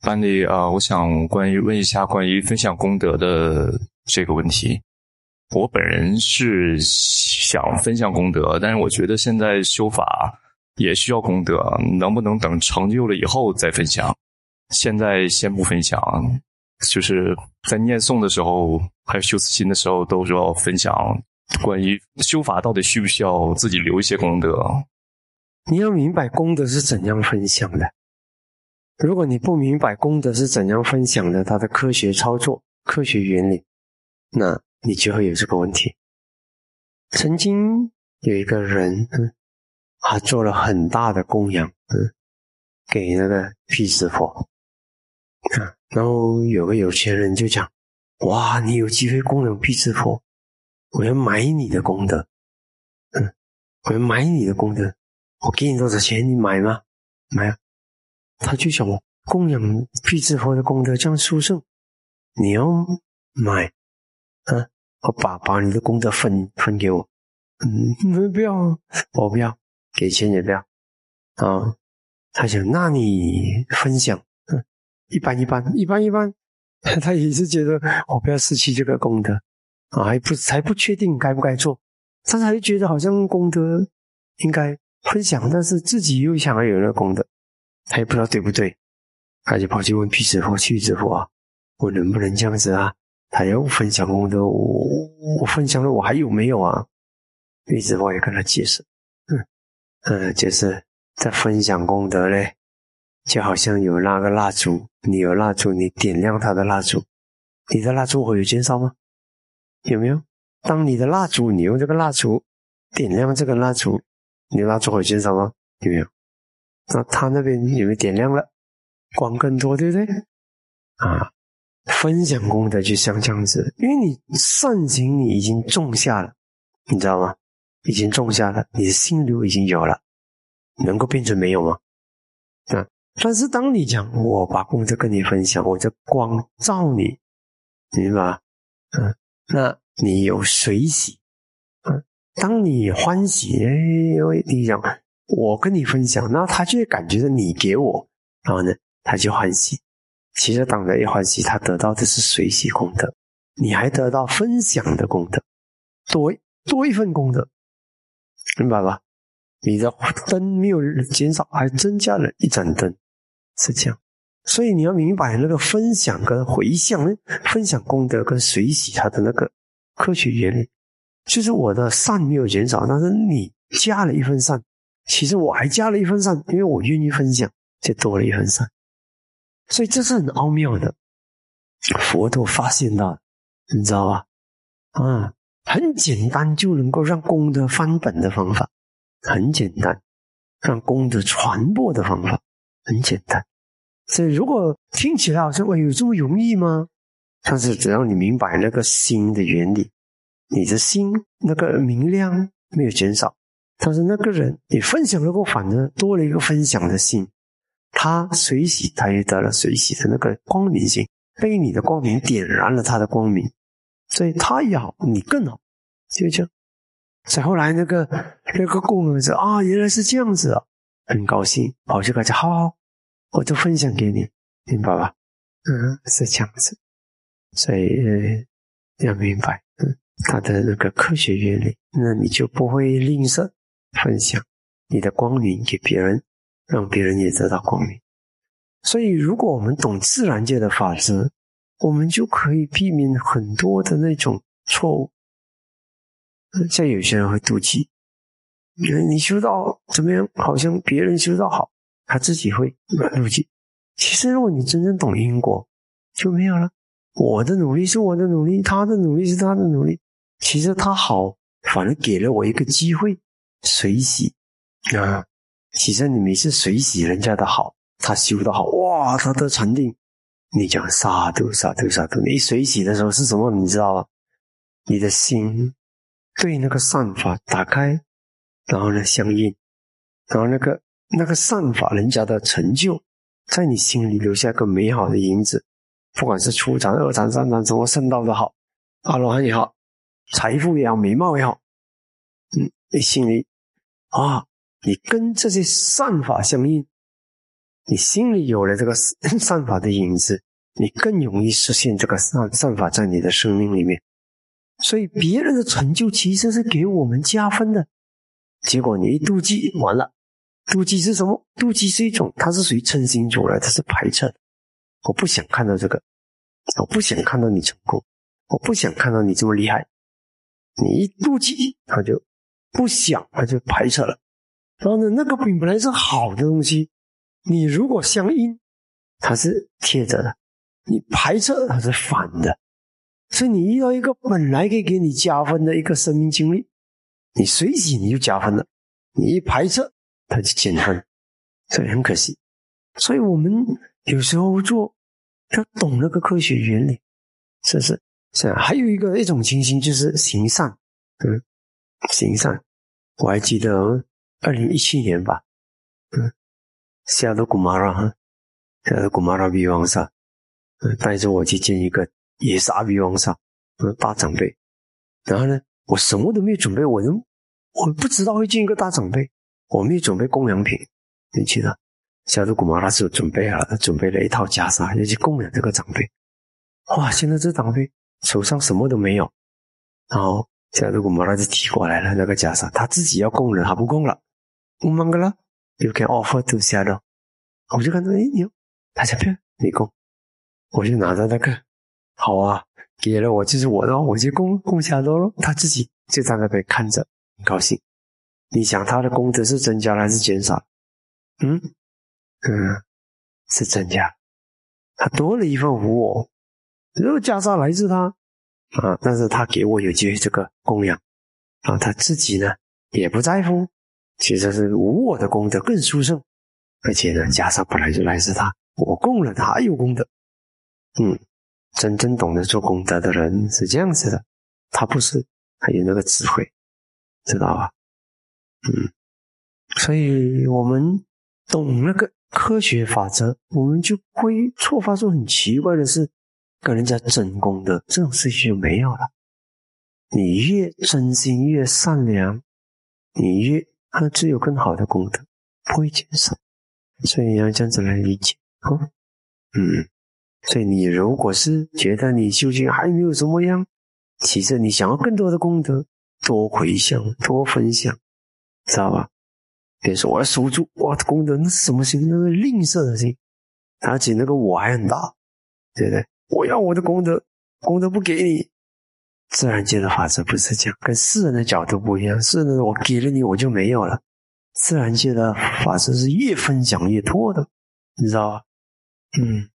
班里我想问一下关于分享功德的这个问题。我本人是想分享功德，但是我觉得现在修法也需要功德，能不能等成就了以后再分享？现在先不分享，就是在念诵的时候，还有修慈心的时候，都是要分享关于修法到底需不需要自己留一些功德。 你要明白功德是怎样分享的。如果你不明白功德是怎样分享的，它的科学操作、科学原理，那你就会有这个问题。曾经有一个人，他做了很大的供养，给那个毗湿佛，然后有个有钱人就讲：哇，你有机会供养毗湿佛，我要买你的功德，我要买你的功德，我给你多少钱，你买吗？买啊。他就想，供养毗湿佛的功德这样殊胜，你要买我把你的功德分给我。不要，我不要，给钱也不要他想，那你分享一般，他也是觉得我不要失去这个功德还不确定该不该做，但是还觉得好像功德应该分享，但是自己又想要有那个功德，他也不知道对不对，他就跑去问毗湿佛、须弥佛我能不能这样子他要分享功德，我分享了我还有没有须弥佛也跟他解释就是在分享功德嘞，就好像有那个蜡烛，你有蜡烛，你点亮他的蜡烛，你的蜡烛会有减少吗？有没有？当你的蜡烛，你用这个蜡烛点亮这个蜡烛，你的蜡烛会有减少吗？有没有？那他那边有没有点亮了？光更多，对不对？分享功德就像这样子，因为你善行你已经种下了，你知道吗？已经种下了，你的心流已经有了，能够变成没有吗？但是当你讲我把功德跟你分享，我这光照你，明白吗？那你有随喜当你欢喜因为你讲我跟你分享，那他就会感觉到你给我，然后呢他就欢喜。其实当然一欢喜，他得到的是随喜功德，你还得到分享的功德，多一份功德，明白吧？你的灯没有减少，还增加了一盏灯，是这样。所以你要明白那个分享跟回向，分享功德跟随喜它的那个科学原理，就是我的善没有减少，但是你加了一份善，其实我还加了一份善，因为我愿意分享，就多了一份善。所以这是很奥妙的，佛陀发现到，你知道吧？很简单就能够让功德翻本的方法，很简单，让功德传播的方法很简单。所以如果听起来好像有这么容易吗？但是只要你明白那个心的原理，你的心那个明亮没有减少，但是那个人你分享了过反而多了一个分享的心，他随喜，他也得了随喜的那个光明性，被你的光明点燃了他的光明，所以他也好，你更好，就这样。所以后来那个供养者原来是这样子很高兴，跑去跟他讲好，我就分享给你，明白吧？是这样子。所以要明白它的那个科学原理，那你就不会吝啬分享你的光明给别人，让别人也得到光明。所以如果我们懂自然界的法则，我们就可以避免很多的那种错误。像有些人会妒忌，你修道怎么样，好像别人修道好，他自己会妒忌。其实如果你真正懂因果，就没有了。我的努力是我的努力，他的努力是他的努力，其实他好反而给了我一个机会随喜其实你每次随喜人家的好，他修得好，哇，他得禅定，你讲萨度萨度萨度，你随喜的时候是什么你知道吗？你的心对那个善法打开，然后呢相应，然后那个善法人家的成就在你心里留下一个美好的影子，不管是初禅、二禅、三禅，什么圣道的好，阿罗汉也好，财富也好，美貌也好，你心里你跟这些善法相应， 你心里有了这个善法的影子，你更容易实现这个善法在你的生命里面。所以别人的成就其实是给我们加分的，结果你一妒忌，完了。妒忌是什么？妒忌是一种，它是属于嗔心主了，它是排斥的。我不想看到这个，我不想看到你成功，我不想看到你这么厉害。你一妒忌，他就不想，他就排斥了。然后呢，那个本来是好的东西，你如果相应，它是贴着的；你排斥，它是反的。所以你遇到一个本来可以给你加分的一个生命经历，你随即你就加分了，你一排斥，它就减分，所以很可惜。所以我们有时候做要懂那个科学原理，是不是？还有一种情形就是行善，行善。我还记得2017年吧，夏多古马拉比王萨，带着我去见一个也是阿比王萨，大长辈。然后呢，我什么都没有准备，我不知道会见一个大长辈，我没有准备供养品，你记得？夏多古马拉是有准备了一套袈裟，要去供养这个长辈。哇，现在这长辈手上什么都没有，然后夏多古马拉就提过来了那个袈裟，他自己要供了，他不供了。You can offer to Shadow。我就看到，他讲你供，我就拿着那个，好啊，给了我就是我的，我就供Shadow咯。他自己就在那边看着，很高兴。你想他的功德是增加了还是减少？是增加，他多了一份无我。这个袈裟来自他但是他给我有机会这个供养他自己呢也不在乎，其实是无我的功德更殊胜，而且呢袈裟本来就来自他，我供了他有功德。真正懂得做功德的人是这样子的，他不是还有那个智慧，知道吧？所以我们懂那个科学法则，我们就会错发出很奇怪的事，跟人家争功德，这种事情就没有了。你越真心越善良，你越就有更好的功德，不会减少。所以你要这样子来理解。所以你如果是觉得你修行还没有怎么样，其实你想要更多的功德，多回向多分享，知道吧？别说我要守住我的功德，那是什么心？那个吝啬的心，而且那个我还很大，对不对？我要我的功德不给你。自然界的法则不是这样，跟世人的角度不一样。世人我给了你我就没有了，自然界的法则是越分享越多的，你知道吧？